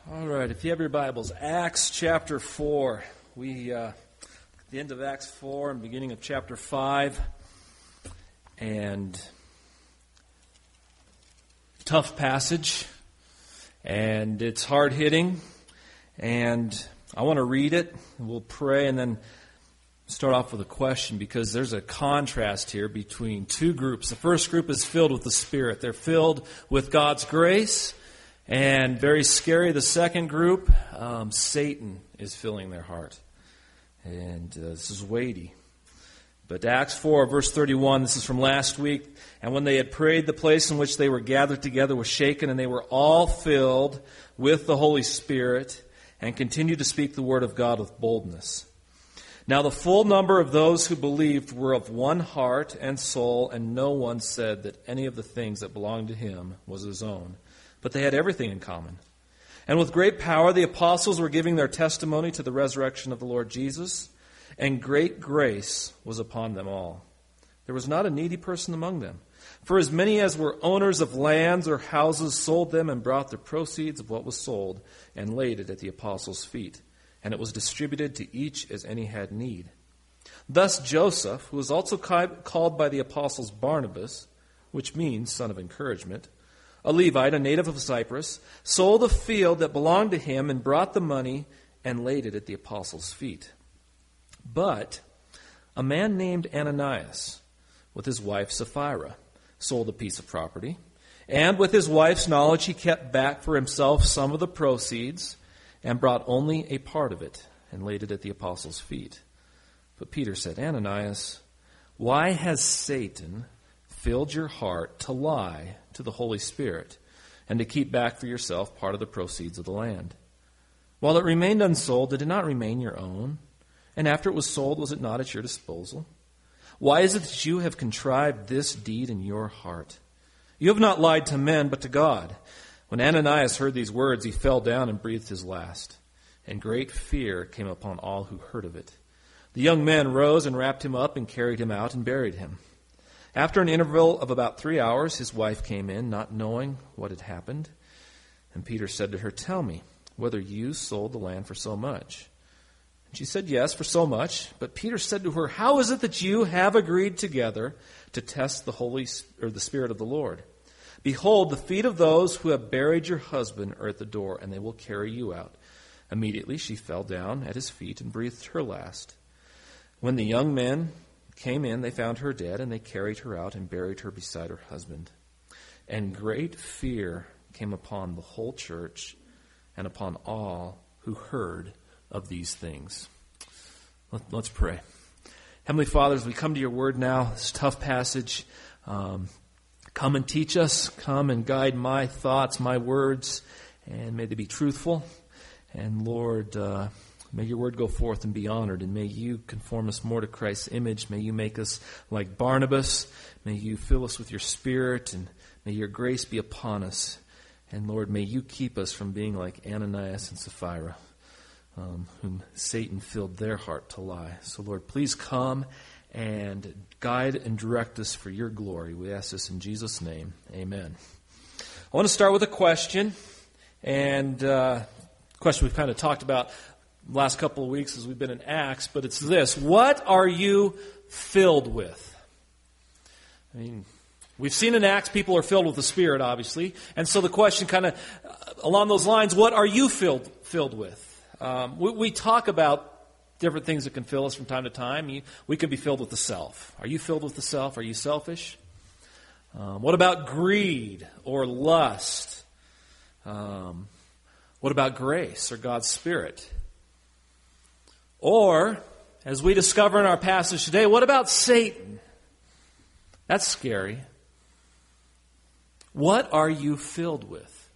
All right, if you have your Bibles, Acts chapter 4. We at the end of Acts 4 and beginning of chapter 5. And tough passage. And it's hard-hitting. And I want to read it. We'll pray and then start off with a question, because there's a contrast here between two groups. The first group is filled with the Spirit. They're filled with God's grace. And very scary, the second group, Satan is filling their heart. And this is weighty. But Acts 4, verse 31, this is from last week. And when they had prayed, the place in which they were gathered together was shaken, and they were all filled with the Holy Spirit and continued to speak the word of God with boldness. Now the full number of those who believed were of one heart and soul, and no one said that any of the things that belonged to him was his own. But they had everything in common. And with great power the apostles were giving their testimony to the resurrection of the Lord Jesus, and great grace was upon them all. There was not a needy person among them. For as many as were owners of lands or houses sold them and brought the proceeds of what was sold and laid it at the apostles' feet. And it was distributed to each as any had need. Thus Joseph, who was also called by the apostles Barnabas, which means son of encouragement, a Levite, a native of Cyprus, sold a field that belonged to him and brought the money and laid it at the apostles' feet. But a man named Ananias, with his wife Sapphira, sold a piece of property, and with his wife's knowledge he kept back for himself some of the proceeds and brought only a part of it and laid it at the apostles' feet. But Peter said, Ananias, why has Satan filled your heart to lie to the Holy Spirit and to keep back for yourself part of the proceeds of the land? While it remained unsold, did it not remain your own? And after it was sold, was it not at your disposal? Why is it that you have contrived this deed in your heart? You have not lied to men, but to God. When Ananias heard these words, he fell down and breathed his last. And great fear came upon all who heard of it. The young men rose and wrapped him up and carried him out and buried him. After an interval of about 3 hours, his wife came in, not knowing what had happened. And Peter said to her, Tell me, whether you sold the land for so much. And she said, Yes, for so much. But Peter said to her, How is it that you have agreed together to test the Spirit of the Lord? Behold, the feet of those who have buried your husband are at the door, and they will carry you out. Immediately she fell down at his feet and breathed her last. When the young men came in, they found her dead, and they carried her out and buried her beside her husband. And great fear came upon the whole church and upon all who heard of these things. Let's pray. Heavenly Father, as we come to your word now, this tough passage, come and teach us, come and guide my thoughts, my words, and may they be truthful. And Lord, may your word go forth and be honored, and may you conform us more to Christ's image. May you make us like Barnabas. May you fill us with your Spirit, and may your grace be upon us. And Lord, may you keep us from being like Ananias and Sapphira, whom Satan filled their heart to lie. So Lord, please come and guide and direct us for your glory. We ask this in Jesus' name. Amen. I want to start with a question, and question we've kind of talked about the last couple of weeks as we've been in Acts, but it's this: what are you filled with? I mean, we've seen in Acts people are filled with the Spirit, obviously, and so the question kind of along those lines: what are you filled with? We talk about different things that can fill us from time to time. We could be filled with the self. Are you filled with the self? Are you selfish? What about greed or lust? What about grace or God's Spirit? Or, as we discover in our passage today, what about Satan? That's scary. What are you filled with?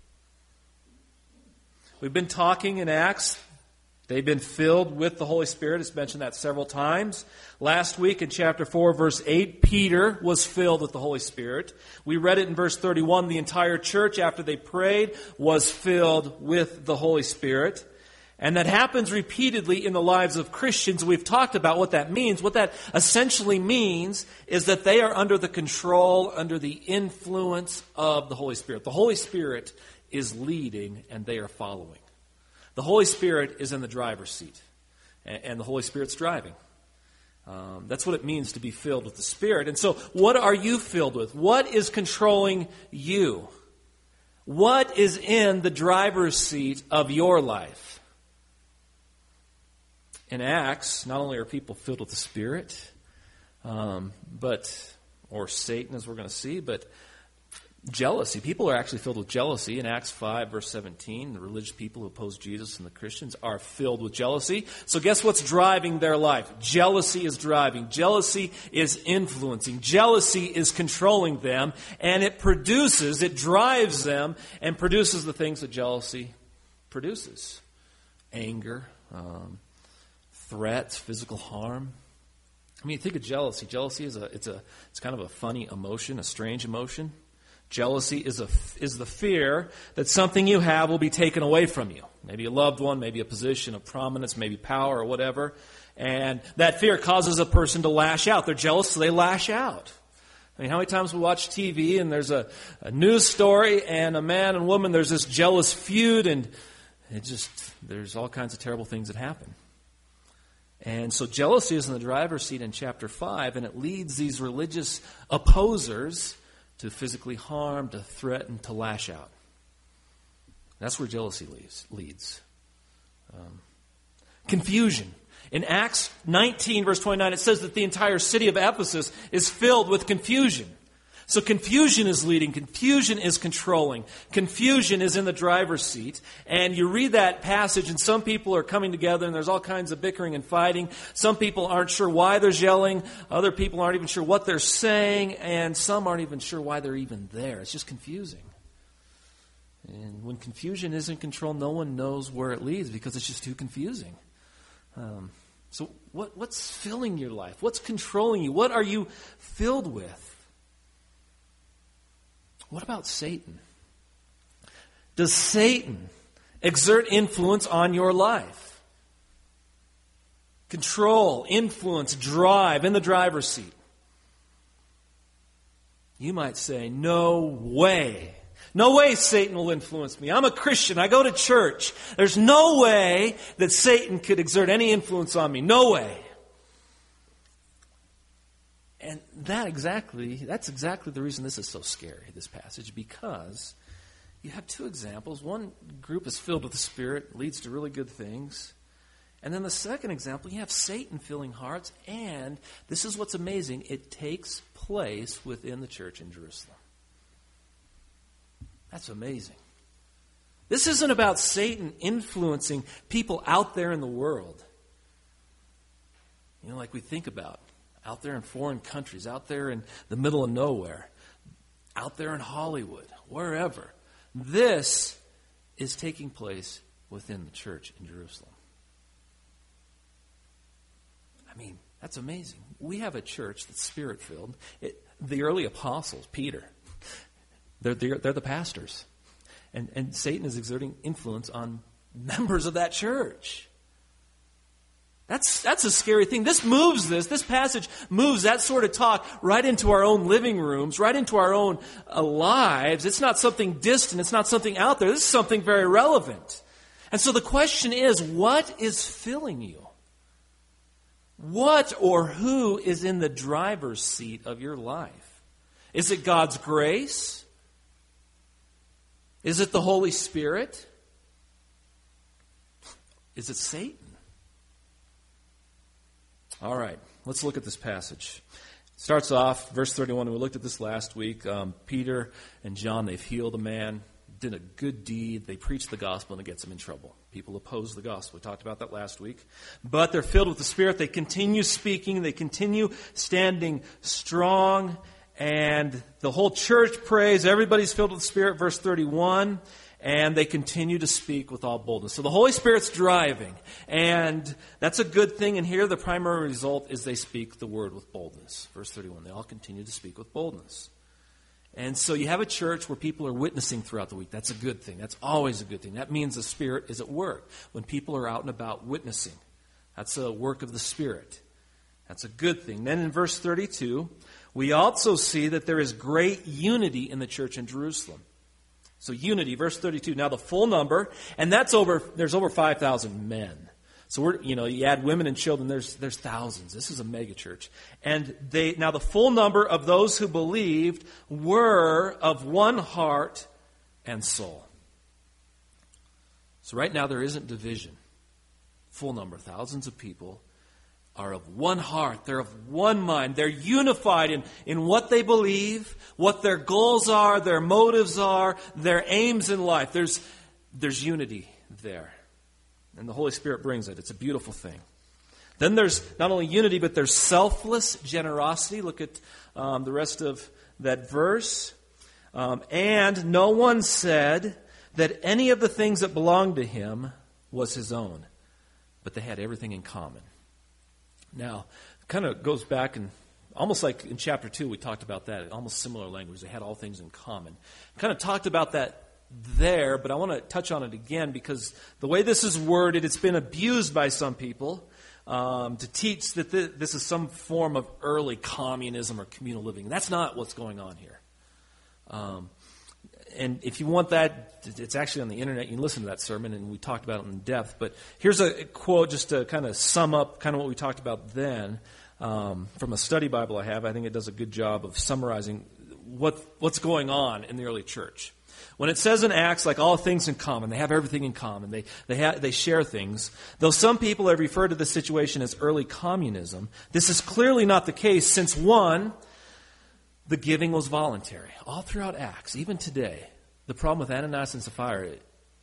We've been talking in Acts. They've been filled with the Holy Spirit. It's mentioned that several times. Last week in chapter 4, verse 8, Peter was filled with the Holy Spirit. We read it in verse 31. The entire church, after they prayed, was filled with the Holy Spirit. And that happens repeatedly in the lives of Christians. We've talked about what that means. What that essentially means is that they are under the control, under the influence of the Holy Spirit. The Holy Spirit is leading and they are following. The Holy Spirit is in the driver's seat, and the Holy Spirit's driving. That's what it means to be filled with the Spirit. And so, what are you filled with? What is controlling you? What is in the driver's seat of your life? In Acts, not only are people filled with the Spirit, or Satan, as we're going to see, but jealousy. People are actually filled with jealousy. In Acts 5, verse 17, the religious people who oppose Jesus and the Christians are filled with jealousy. So guess what's driving their life? Jealousy is driving. Jealousy is influencing. Jealousy is controlling them, and it drives them, and produces the things that jealousy produces. Anger, threats, physical harm. I mean, think of jealousy. Jealousy it's kind of a funny emotion, a strange emotion. Jealousy is the fear that something you have will be taken away from you. Maybe a loved one, maybe a position of prominence, maybe power or whatever. And that fear causes a person to lash out. They're jealous, so they lash out. I mean, how many times we watch TV and there's a news story and a man and woman, there's this jealous feud, and there's all kinds of terrible things that happen. And so jealousy is in the driver's seat in chapter 5, and it leads these religious opposers to physically harm, to threaten, to lash out. That's where jealousy leads. Confusion. In Acts 19, verse 29, it says that the entire city of Ephesus is filled with confusion. So confusion is leading. Confusion is controlling. Confusion is in the driver's seat. And you read that passage, and some people are coming together, and there's all kinds of bickering and fighting. Some people aren't sure why they're yelling. Other people aren't even sure what they're saying. And some aren't even sure why they're even there. It's just confusing. And when confusion is in control, no one knows where it leads because it's just too confusing. So what's filling your life? What's controlling you? What are you filled with? What about Satan? Does Satan exert influence on your life? Control, influence, drive, in the driver's seat. You might say, no way. No way Satan will influence me. I'm a Christian. I go to church. There's no way that Satan could exert any influence on me. No way. And that's exactly the reason this is so scary, this passage, because you have two examples. One group is filled with the Spirit, leads to really good things. And then the second example, you have Satan filling hearts, and this is what's amazing, it takes place within the church in Jerusalem. That's amazing. This isn't about Satan influencing people out there in the world. Like we think about. Out there in foreign countries, out there in the middle of nowhere, out there in Hollywood, wherever. This is taking place within the church in Jerusalem. I mean, that's amazing. We have a church that's Spirit-filled. The early apostles, Peter, they're the pastors. And Satan is exerting influence on members of that church. That's a scary thing. This passage moves that sort of talk right into our own living rooms, right into our own lives. It's not something distant. It's not something out there. This is something very relevant. And so the question is, what is filling you? What or who is in the driver's seat of your life? Is it God's grace? Is it the Holy Spirit? Is it Satan? All right, let's look at this passage. It starts off, verse 31, and we looked at this last week. Peter and John, they've healed a man, did a good deed. They preached the gospel, and it gets them in trouble. People oppose the gospel. We talked about that last week. But they're filled with the Spirit. They continue speaking. They continue standing strong. And the whole church prays. Everybody's filled with the Spirit, verse 31. And they continue to speak with all boldness. So the Holy Spirit's driving. And that's a good thing. And here the primary result is they speak the word with boldness. Verse 31, they all continue to speak with boldness. And so you have a church where people are witnessing throughout the week. That's a good thing. That's always a good thing. That means the Spirit is at work. When people are out and about witnessing, that's a work of the Spirit. That's a good thing. Then in verse 32, we also see that there is great unity in the church in Jerusalem. So unity, verse 32. Now the full number, and there's over 5,000 men. So you add women and children, there's thousands. This is a mega church. And now the full number of those who believed were of one heart and soul. So right now there isn't division. Full number, thousands of people are of one heart. They're of one mind. They're unified in what they believe, what their goals are, their motives are, their aims in life. There's unity there. And the Holy Spirit brings it. It's a beautiful thing. Then there's not only unity, but there's selfless generosity. Look at the rest of that verse. And no one said that any of the things that belonged to him was his own, but they had everything in common. Now, it kind of goes back and almost like in chapter 2, we talked about that, almost similar language. They had all things in common. Kind of talked about that there, but I want to touch on it again because the way this is worded, it's been abused by some people to teach that this is some form of early communism or communal living. That's not what's going on here. And if you want that, it's actually on the internet. You can listen to that sermon, and we talked about it in depth. But here's a quote just to kind of sum up kind of what we talked about then from a study Bible I have. I think it does a good job of summarizing what's going on in the early church. When it says in Acts, like all things in common, they have everything in common. They share things. Though some people have referred to the situation as early communism, this is clearly not the case since, one, the giving was voluntary. All throughout Acts, even today, the problem with Ananias and Sapphira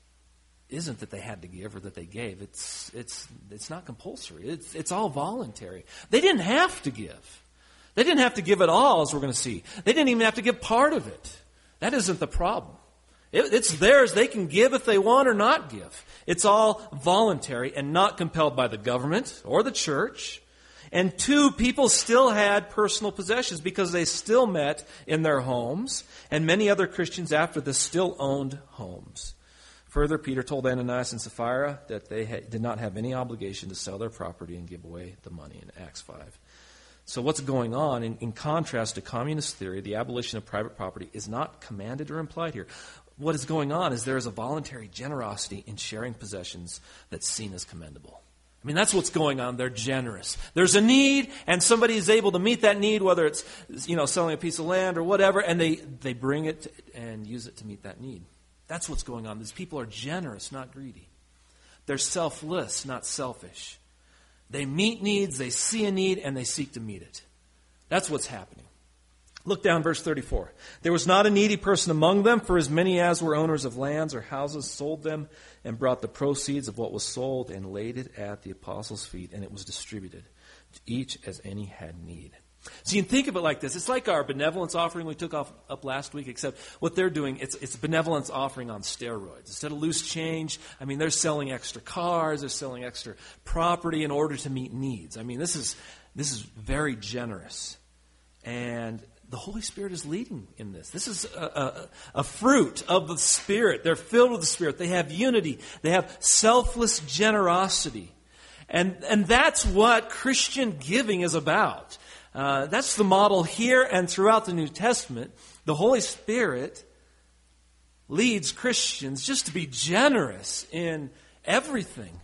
isn't that they had to give or that they gave. It's not compulsory. It's all voluntary. They didn't have to give. They didn't have to give at all, as we're going to see. They didn't even have to give part of it. That isn't the problem. It's theirs. They can give if they want or not give. It's all voluntary and not compelled by the government or the church. And two, people still had personal possessions because they still met in their homes. And many other Christians after this still owned homes. Further, Peter told Ananias and Sapphira that they did not have any obligation to sell their property and give away the money in Acts 5. So what's going on, in contrast to communist theory, the abolition of private property is not commanded or implied here. What is going on is there is a voluntary generosity in sharing possessions that's seen as commendable. I mean, that's what's going on. They're generous. There's a need, and somebody is able to meet that need, whether it's selling a piece of land or whatever, and they bring it and use it to meet that need. That's what's going on. These people are generous, not greedy. They're selfless, not selfish. They meet needs, they see a need, and they seek to meet it. That's what's happening. Look down verse 34. There was not a needy person among them, for as many as were owners of lands or houses sold them and brought the proceeds of what was sold and laid it at the apostles' feet, and it was distributed to each as any had need. So you can think of it like this. It's like our benevolence offering we took up last week, except what they're doing, it's a benevolence offering on steroids. Instead of loose change, they're selling extra cars, they're selling extra property in order to meet needs. This is very generous. And the Holy Spirit is leading in this. This is a fruit of the Spirit. They're filled with the Spirit. They have unity. They have selfless generosity. And that's what Christian giving is about. That's the model here and throughout the New Testament. The Holy Spirit leads Christians just to be generous in everything.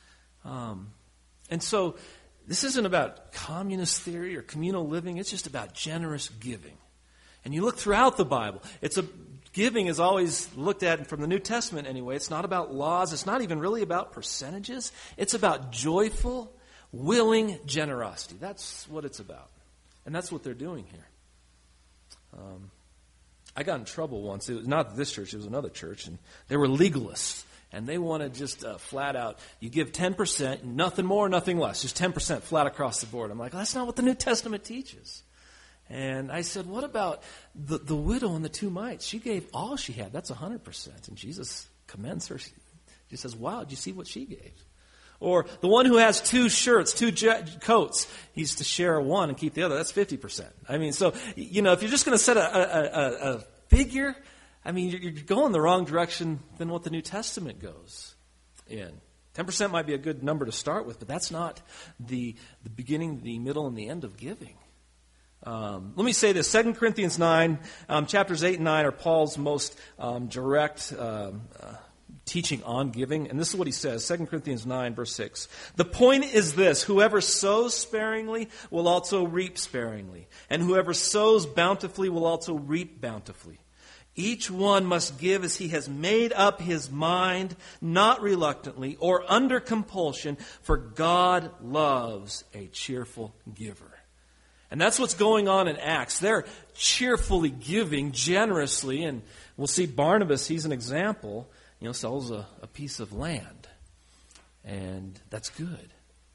And so this isn't about communist theory or communal living. It's just about generous giving. And you look throughout the Bible. Giving is always looked at from the New Testament anyway. It's not about laws. It's not even really about percentages. It's about joyful, willing generosity. That's what it's about. And that's what they're doing here. I got in trouble once. It was not this church. It was another church. And they were legalists. And they wanted just flat out, you give 10%, nothing more, nothing less. Just 10% flat across the board. I'm like, well, that's not what the New Testament teaches. And I said, what about the widow and the two mites? She gave all she had. That's 100%. And Jesus commends her. He says, wow, did you see what she gave? Or the one who has two shirts, two coats, he's to share one and keep the other. That's 50%. So, if you're just going to set a figure, you're going the wrong direction than what the New Testament goes in. 10% might be a good number to start with, but that's not the beginning, the middle, and the end of giving. Let me say this. 2 Corinthians 9, chapters 8 and 9 are Paul's most direct teaching on giving. And this is what he says, 2 Corinthians 9, verse 6. The point is this: whoever sows sparingly will also reap sparingly. And whoever sows bountifully will also reap bountifully. Each one must give as he has made up his mind, not reluctantly or under compulsion, for God loves a cheerful giver. And that's what's going on in Acts. They're cheerfully giving generously, and we'll see Barnabas, he's an example, sells a piece of land. And that's good.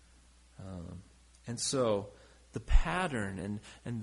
And so the pattern and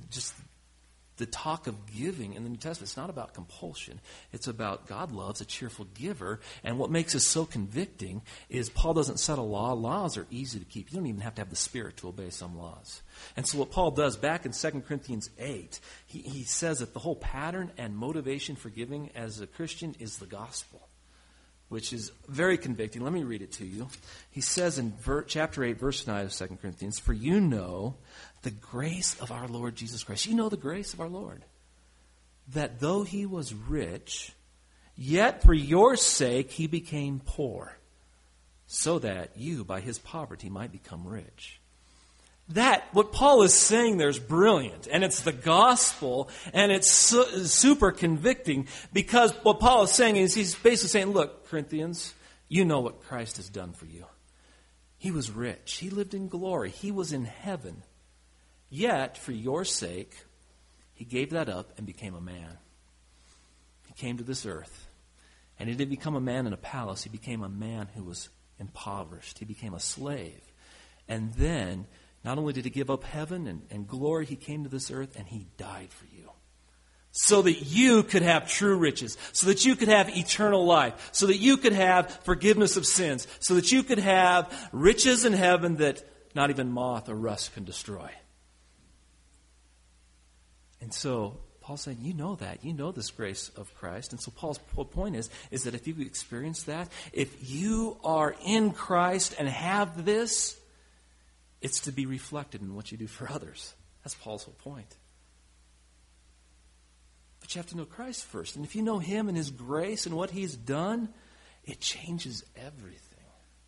the talk of giving in the New Testament, it's not about compulsion. It's about God loves a cheerful giver. And what makes this so convicting is Paul doesn't set a law. Laws are easy to keep. You don't even have to have the Spirit to obey some laws. And so what Paul does back in 2 Corinthians 8, he says that the whole pattern and motivation for giving as a Christian is the gospel, which is very convicting. Let me read it to you. He says in chapter 8, verse 9 of 2 Corinthians, "For you know the grace of our Lord Jesus Christ." You know the grace of our Lord. "That though he was rich, yet for your sake he became poor, so that you by his poverty might become rich." What Paul is saying there is brilliant, and it's the gospel, and it's super convicting, because what Paul is saying is he's basically saying, look, Corinthians, you know what Christ has done for you. He was rich. He lived in glory. He was in heaven. Yet, for your sake, he gave that up and became a man. He came to this earth, and he didn't become a man in a palace. He became a man who was impoverished. He became a slave. And then, not only did he give up heaven and glory, he came to this earth and he died for you. So that you could have true riches. So that you could have eternal life. So that you could have forgiveness of sins. So that you could have riches in heaven that not even moth or rust can destroy. And so Paul's saying, you know that. You know this grace of Christ. And so Paul's point is that if you experience that, if you are in Christ and have this, it's to be reflected in what you do for others. That's Paul's whole point. But you have to know Christ first. And if you know him and his grace and what he's done, it changes everything.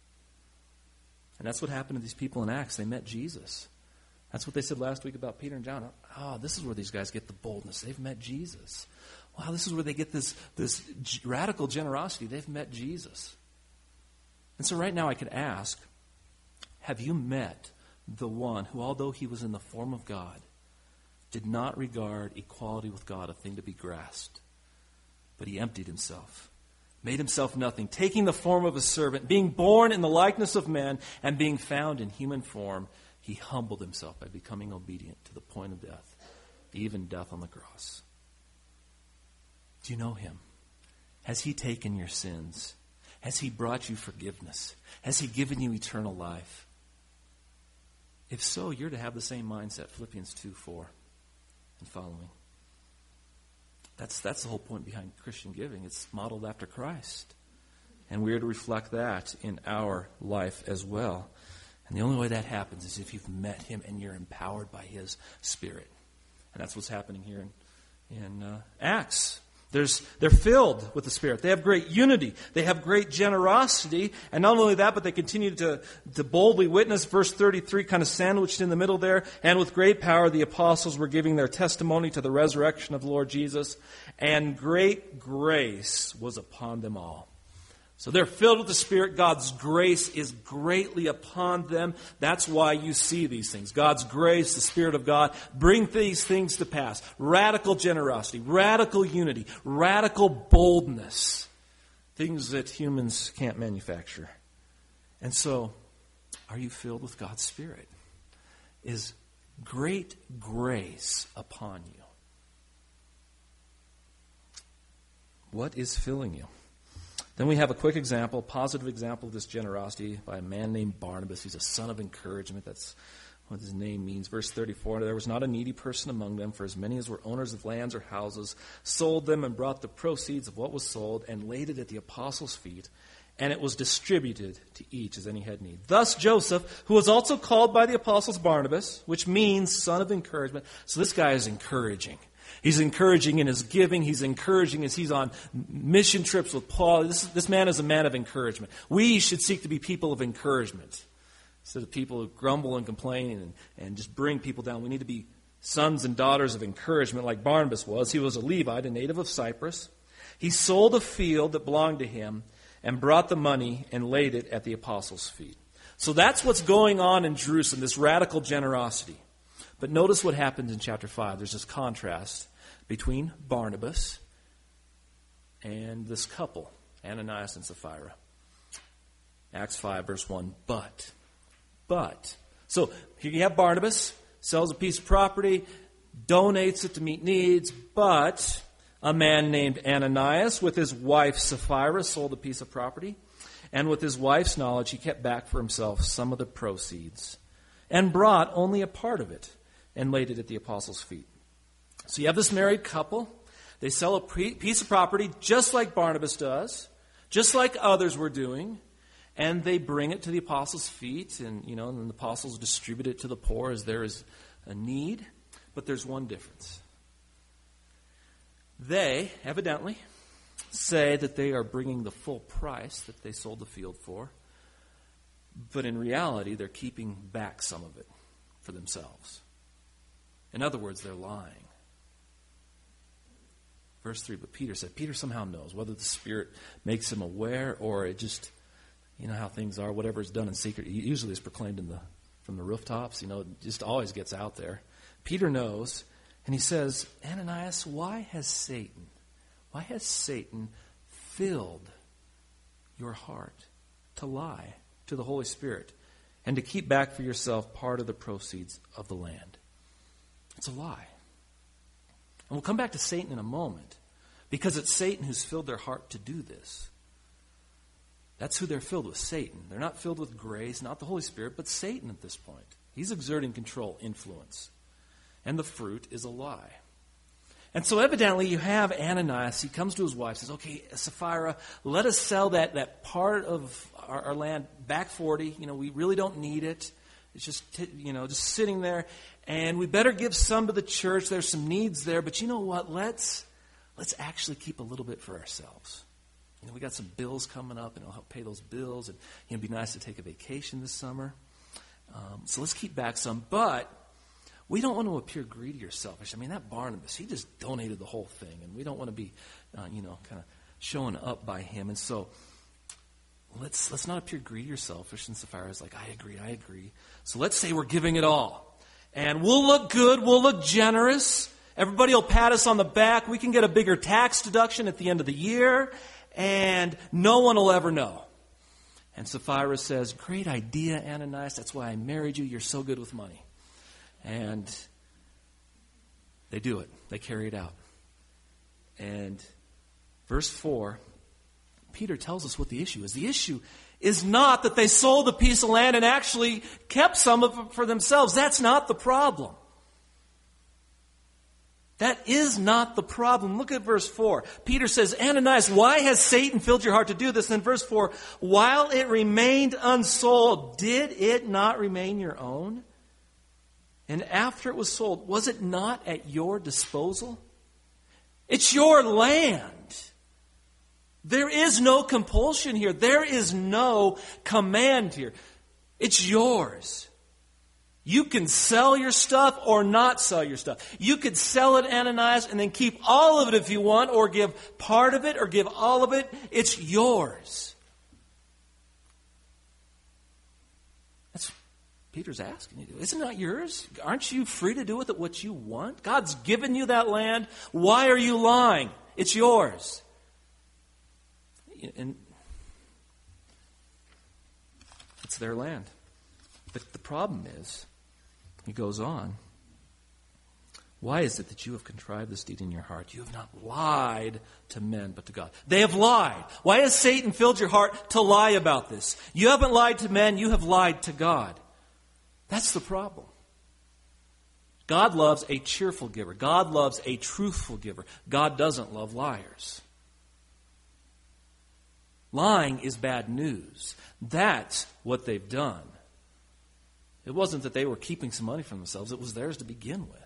And that's what happened to these people in Acts. They met Jesus. That's what they said last week about Peter and John. Oh, this is where these guys get the boldness. They've met Jesus. Wow, this is where they get this radical generosity. They've met Jesus. And so right now I could ask, have you met the one who, although he was in the form of God, did not regard equality with God a thing to be grasped, but he emptied himself, made himself nothing, taking the form of a servant, being born in the likeness of men, and being found in human form, he humbled himself by becoming obedient to the point of death, even death on the cross. Do you know him? Has he taken your sins? Has he brought you forgiveness? Has he given you eternal life? If so, you're to have the same mindset, Philippians 2:4 and following. That's the whole point behind Christian giving. It's modeled after Christ. And we're to reflect that in our life as well. And the only way that happens is if you've met him and you're empowered by his Spirit. And that's what's happening here in Acts. They're filled with the Spirit. They have great unity. They have great generosity. And not only that, but they continue to boldly witness. Verse 33 kind of sandwiched in the middle there. And with great power the apostles were giving their testimony to the resurrection of the Lord Jesus. And great grace was upon them all. So they're filled with the Spirit. God's grace is greatly upon them. That's why you see these things. God's grace, the Spirit of God, bring these things to pass. Radical generosity, radical unity, radical boldness. Things that humans can't manufacture. And so, are you filled with God's Spirit? Is great grace upon you? What is filling you? Then we have a quick example, positive example of this generosity by a man named Barnabas. He's a son of encouragement. That's what his name means. Verse 34, there was not a needy person among them, for as many as were owners of lands or houses sold them and brought the proceeds of what was sold and laid it at the apostles' feet, and it was distributed to each as any had need. Thus Joseph, who was also called by the apostles Barnabas, which means son of encouragement. So this guy is encouraging. He's encouraging in his giving. He's encouraging as he's on mission trips with Paul. This man is a man of encouragement. We should seek to be people of encouragement instead of people who grumble and complain and just bring people down. We need to be sons and daughters of encouragement like Barnabas was. He was a Levite, a native of Cyprus. He sold a field that belonged to him and brought the money and laid it at the apostles' feet. So that's what's going on in Jerusalem, this radical generosity. But notice what happens in chapter 5. There's this contrast between Barnabas and this couple, Ananias and Sapphira. Acts 5, verse 1, but. So here you have Barnabas, sells a piece of property, donates it to meet needs, but a man named Ananias with his wife Sapphira sold a piece of property, and with his wife's knowledge he kept back for himself some of the proceeds and brought only a part of it and laid it at the apostles' feet. So you have this married couple. They sell a piece of property just like Barnabas does, just like others were doing, and they bring it to the apostles' feet, and and the apostles distribute it to the poor as there is a need. But there's one difference. They, evidently, say that they are bringing the full price that they sold the field for, but in reality, they're keeping back some of it for themselves. In other words, they're lying. Verse 3, but Peter said, Peter somehow knows whether the Spirit makes him aware or it just, how things are, whatever is done in secret, usually is proclaimed from the rooftops, it just always gets out there. Peter knows, and he says, Ananias, why has Satan filled your heart to lie to the Holy Spirit and to keep back for yourself part of the proceeds of the land? It's a lie. And we'll come back to Satan in a moment, because it's Satan who's filled their heart to do this. That's who they're filled with, Satan. They're not filled with grace, not the Holy Spirit, but Satan at this point. He's exerting control, influence. And the fruit is a lie. And so evidently you have Ananias. He comes to his wife, says, okay, Sapphira, let us sell that part of our land back 40. We really don't need it. It's just, just sitting there. And we better give some to the church. There's some needs there. But you know what? Let's actually keep a little bit for ourselves. We got some bills coming up, and it'll help pay those bills. And it'd be nice to take a vacation this summer. So let's keep back some. But we don't want to appear greedy or selfish. That Barnabas, he just donated the whole thing. And we don't want to be, kind of showing up by him. And so let's not appear greedy or selfish. And Sapphira's like, I agree. So let's say we're giving it all. And we'll look good. We'll look generous. Everybody will pat us on the back. We can get a bigger tax deduction at the end of the year. And no one will ever know. And Sapphira says, great idea, Ananias. That's why I married you. You're so good with money. And they do it. They carry it out. And verse 4, Peter tells us what the issue is. The issue is not that they sold a piece of land and actually kept some of it for themselves. That's not the problem. That is not the problem. Look at verse 4. Peter says, Ananias, why has Satan filled your heart to do this? And verse 4, while it remained unsold, did it not remain your own? And after it was sold, was it not at your disposal? It's your land. There is no compulsion here. There is no command here. It's yours. You can sell your stuff or not sell your stuff. You could sell it, Ananias, and then keep all of it if you want, or give part of it, or give all of it. It's yours. That's what Peter's asking you to do. Isn't that yours? Aren't you free to do with it what you want? God's given you that land. Why are you lying? It's yours. And it's their land. But the problem is, he goes on, why is it that you have contrived this deed in your heart? You have not lied to men, but to God. They have lied. Why has Satan filled your heart to lie about this? You haven't lied to men, you have lied to God. That's the problem. God loves a cheerful giver. God loves a truthful giver. God doesn't love liars. Lying is bad news. That's what they've done. It wasn't that they were keeping some money for themselves. It was theirs to begin with.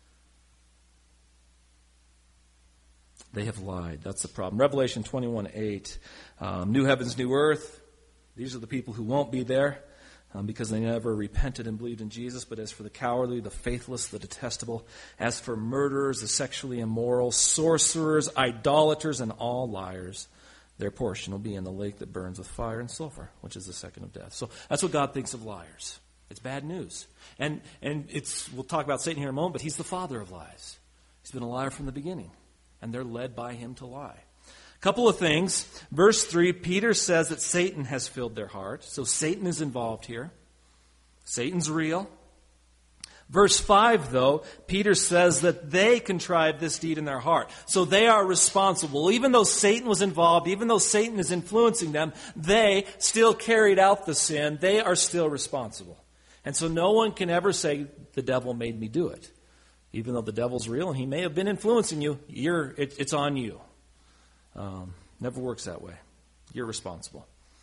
They have lied. That's the problem. Revelation 21:8. New heavens, new earth. These are the people who won't be there because they never repented and believed in Jesus. But as for the cowardly, the faithless, the detestable, as for murderers, the sexually immoral, sorcerers, idolaters, and all liars, their portion will be in the lake that burns with fire and sulfur, which is the second of death. So that's what God thinks of liars. It's bad news. And we'll talk about Satan here in a moment, but he's the father of lies. He's been a liar from the beginning. And they're led by him to lie. A couple of things. Verse 3, Peter says that Satan has filled their heart. So Satan is involved here. Satan's real. Verse 5, though, Peter says that they contrived this deed in their heart. So they are responsible. Even though Satan was involved, even though Satan is influencing them, they still carried out the sin. They are still responsible. And so no one can ever say, the devil made me do it. Even though the devil's real and he may have been influencing you, it's on you. Never works that way. You're responsible.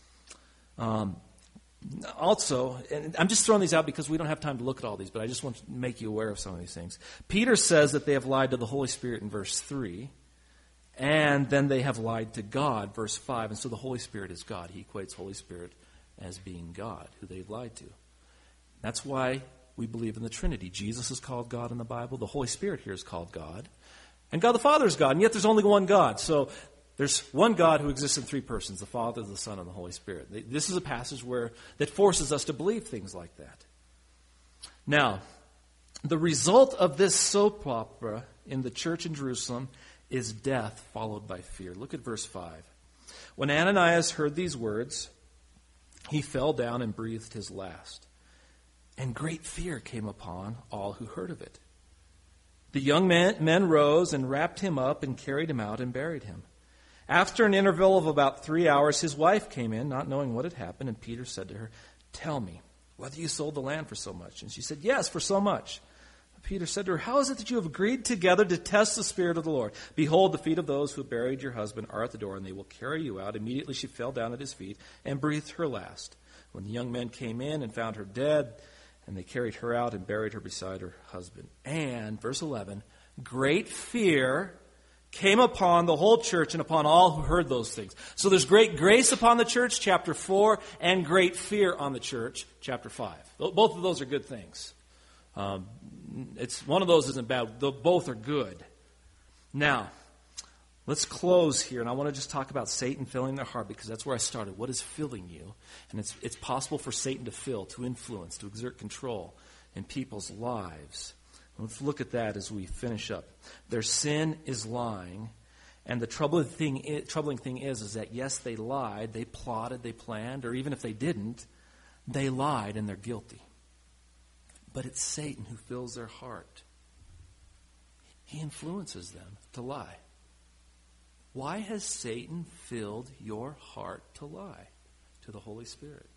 Also, and I'm just throwing these out because we don't have time to look at all these, but I just want to make you aware of some of these things. Peter says that they have lied to the Holy Spirit in verse 3, and then they have lied to God, verse 5. And so the Holy Spirit is God. He equates Holy Spirit as being God, who they've lied to. That's why we believe in the Trinity. Jesus is called God in the Bible. The Holy Spirit here is called God. And God the Father is God. And yet there's only one God. So there's one God who exists in three persons, the Father, the Son, and the Holy Spirit. This is a passage that forces us to believe things like that. Now, the result of this soap opera in the church in Jerusalem is death followed by fear. Look at verse 5. When Ananias heard these words, he fell down and breathed his last. And great fear came upon all who heard of it. The young men rose and wrapped him up and carried him out and buried him. After an interval of about 3 hours, his wife came in, not knowing what had happened, and Peter said to her, "Tell me, whether you sold the land for so much?" And she said, "Yes, for so much." Peter said to her, "How is it that you have agreed together to test the Spirit of the Lord? Behold, the feet of those who buried your husband are at the door, and they will carry you out." Immediately she fell down at his feet and breathed her last. When the young men came in and found her dead, and they carried her out and buried her beside her husband. And, verse 11, great fear came upon the whole church and upon all who heard those things. So there's great grace upon the church, chapter 4, and great fear on the church, chapter 5. Both of those are good things. It's one of those isn't bad. Both are good. Now, let's close here, and I want to just talk about Satan filling their heart because that's where I started. What is filling you? And it's possible for Satan to fill, to influence, to exert control in people's lives. Let's look at that as we finish up. Their sin is lying, and the troubling thing is that, yes, they lied, they plotted, they planned, or even if they didn't, they lied and they're guilty. But it's Satan who fills their heart. He influences them to lie. Why has Satan filled your heart to lie to the Holy Spirit?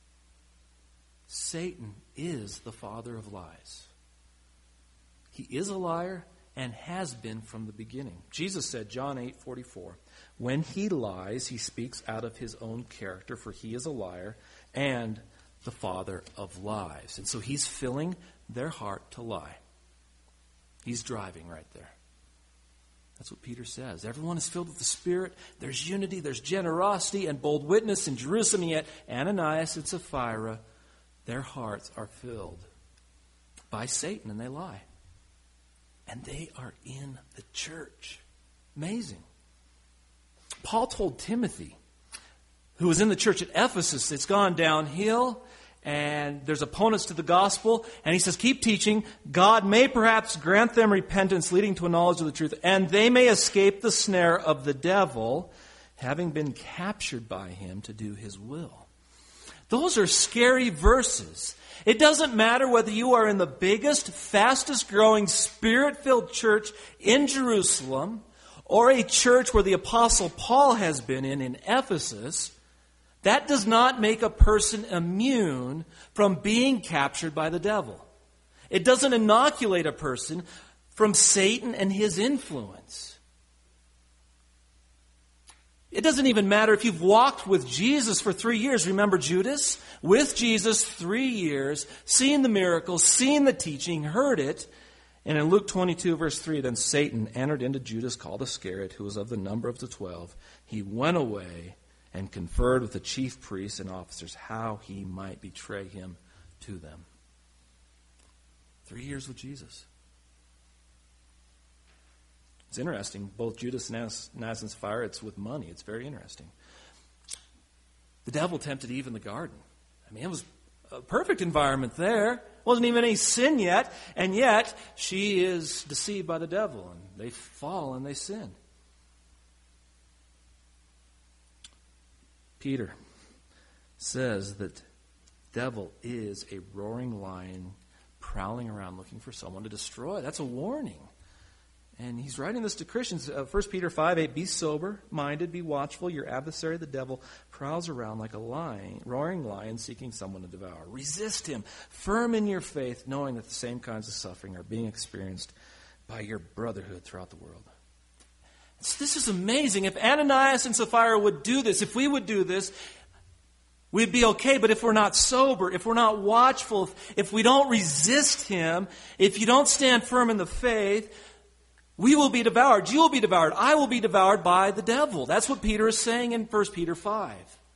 Satan is the father of lies. He is a liar and has been from the beginning. Jesus said, John 8:44, when he lies, he speaks out of his own character, for he is a liar and the father of lies. And so he's filling their heart to lie. He's driving right there. That's what Peter says. Everyone is filled with the Spirit. There's unity, there's generosity and bold witness in Jerusalem. And yet Ananias and Sapphira, their hearts are filled by Satan and they lie. And they are in the church. Amazing. Paul told Timothy, who was in the church at Ephesus, it's gone downhill and there's opponents to the gospel. And he says, keep teaching. God may perhaps grant them repentance leading to a knowledge of the truth, and they may escape the snare of the devil, having been captured by him to do his will. Those are scary verses. It doesn't matter whether you are in the biggest, fastest growing, Spirit-filled church in Jerusalem or a church where the Apostle Paul has been in Ephesus. That does not make a person immune from being captured by the devil. It doesn't inoculate a person from Satan and his influence. It doesn't even matter if you've walked with Jesus for 3 years. Remember Judas? With Jesus 3 years, seen the miracles, seen the teaching, heard it. And in Luke 22, verse 3, then Satan entered into Judas called Iscariot, who was of the number of the 12. He went away and conferred with the chief priests and officers how he might betray him to them. 3 years with Jesus. It's interesting. Both Judas and Ananias and Sapphira, it's with money. It's very interesting. The devil tempted Eve in the garden. I mean, it was a perfect environment there. Wasn't even any sin yet. And yet, she is deceived by the devil. And they fall and they sin. Peter says that the devil is a roaring lion prowling around looking for someone to destroy. That's a warning. And he's writing this to Christians. 1 Peter 5:8, be sober-minded, be watchful. Your adversary, the devil, prowls around like a roaring lion seeking someone to devour. Resist him, firm in your faith, knowing that the same kinds of suffering are being experienced by your brotherhood throughout the world. This is amazing. If Ananias and Sapphira would do this, if we would do this, we'd be okay. But if we're not sober, if we're not watchful, if we don't resist him, if you don't stand firm in the faith, we will be devoured. You will be devoured. I will be devoured by the devil. That's what Peter is saying in 1 Peter 5.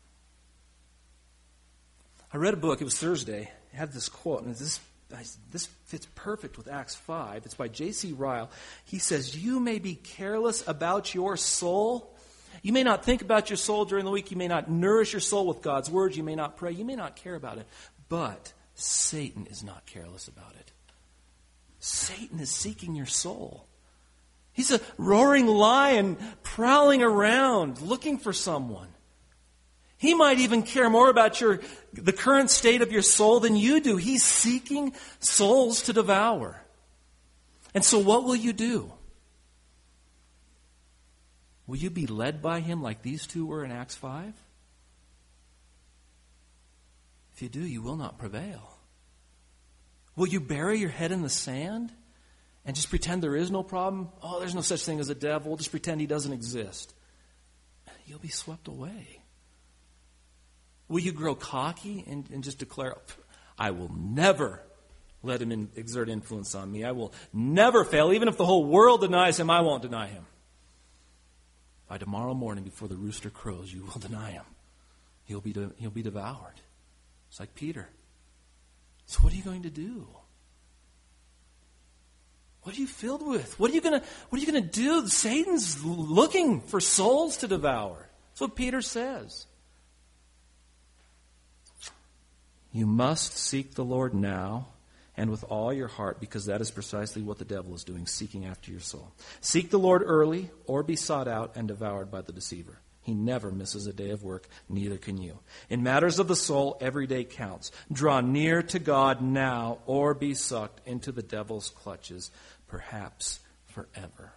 I read a book. It was Thursday. It had this quote, and this fits perfect with Acts 5. It's by J.C. Ryle. He says, you may be careless about your soul. You may not think about your soul during the week. You may not nourish your soul with God's words. You may not pray. You may not care about it. But Satan is not careless about it. Satan is seeking your soul. He's a roaring lion prowling around looking for someone. He might even care more about the current state of your soul than you do. He's seeking souls to devour. And so what will you do? Will you be led by him like these two were in Acts 5? If you do, you will not prevail. Will you bury your head in the sand and just pretend there is no problem? Oh, there's no such thing as a devil. Just pretend he doesn't exist. You'll be swept away. Will you grow cocky and just declare, I will never let him exert influence on me. I will never fail. Even if the whole world denies him, I won't deny him. By tomorrow morning before the rooster crows, you will deny him. He'll be devoured. It's like Peter. So what are you going to do? What are you filled with? What are you gonna do? Satan's looking for souls to devour. That's what Peter says. You must seek the Lord now and with all your heart, because that is precisely what the devil is doing, seeking after your soul. Seek the Lord early, or be sought out and devoured by the deceiver. He never misses a day of work, neither can you. In matters of the soul, every day counts. Draw near to God now, or be sucked into the devil's clutches, perhaps forever.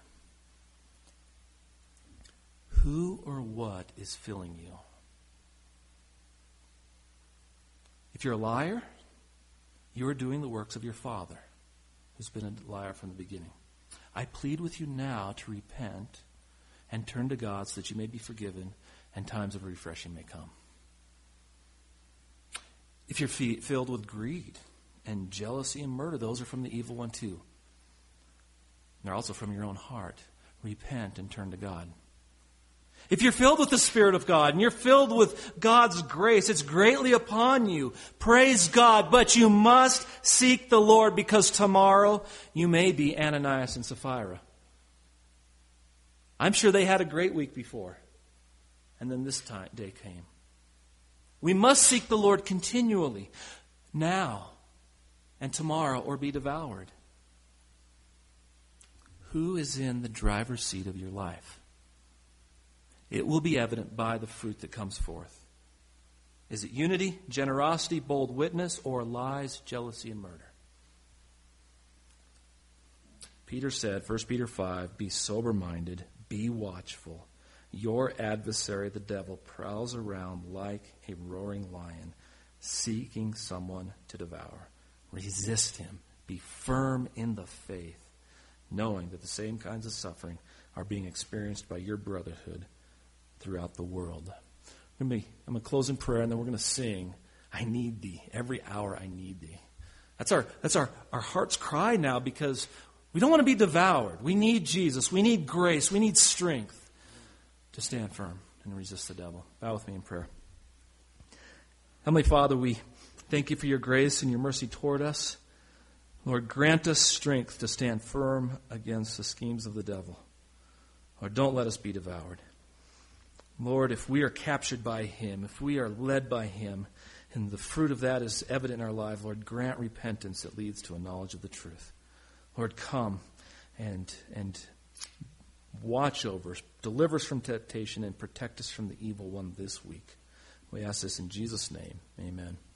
Who or what is filling you? If you're a liar, you are doing the works of your father, who's been a liar from the beginning. I plead with you now to repent and turn to God so that you may be forgiven and times of refreshing may come. If you're filled with greed and jealousy and murder, those are from the evil one too. They're also from your own heart. Repent and turn to God. If you're filled with the Spirit of God and you're filled with God's grace, it's greatly upon you. Praise God, but you must seek the Lord, because tomorrow you may be Ananias and Sapphira. I'm sure they had a great week before, and then this day came. We must seek the Lord continually, now and tomorrow, or be devoured. Who is in the driver's seat of your life? It will be evident by the fruit that comes forth. Is it unity, generosity, bold witness, or lies, jealousy, and murder? Peter said, 1 Peter 5, be sober-minded, be watchful. Your adversary, the devil, prowls around like a roaring lion, seeking someone to devour. Resist him. Be firm in the faith, knowing that the same kinds of suffering are being experienced by your brotherhood throughout the world. I'm going to close in prayer, and then we're going to sing, I need thee. Every hour I need thee. That's our heart's cry now, because we don't want to be devoured. We need Jesus. We need grace. We need strength to stand firm and resist the devil. Bow with me in prayer. Heavenly Father, we thank you for your grace and your mercy toward us. Lord, grant us strength to stand firm against the schemes of the devil. Lord, don't let us be devoured. Lord, if we are captured by him, if we are led by him, and the fruit of that is evident in our life, Lord, grant repentance that leads to a knowledge of the truth. Lord, come and watch over us, deliver us from temptation, and protect us from the evil one this week. We ask this in Jesus' name. Amen.